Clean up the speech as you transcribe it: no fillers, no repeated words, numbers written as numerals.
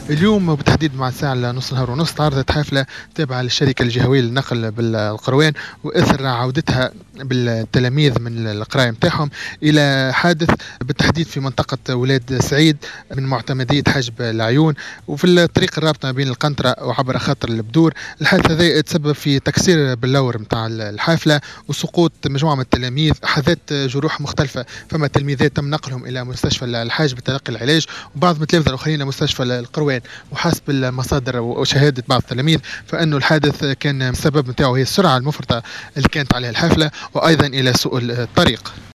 اليوم وبالتحديد مع الساعة نص نهار ونص تعرضت حافلة تابعة للشركة الجهوية للنقل بالقروان، وإثر عودتها بالتلاميذ من القراية متاعهم إلى حادث بالتحديد في منطقة ولاد سعيد من معتمدية حجب العيون، وفي الطريق الرابطة ما بين القنطرة وعبر خاطر البدور. الحادث هذا تسبب في تكسير باللور متاع الحافلة وسقوط مجموعة من التلاميذ حذات جروح مختلفة. فما تلميذات تم نقلهم إلى مستشفى الحاج بتلقي العلاج، وبعض من التلامذة الآخرين إلى مستشفى القروان. وحسب المصادر وشهادة بعض التلاميذ فإنه الحادث كان السبب نتاعو هي السرعة المفرطة اللي كانت عليها الحافلة، وأيضا إلى سوء الطريق.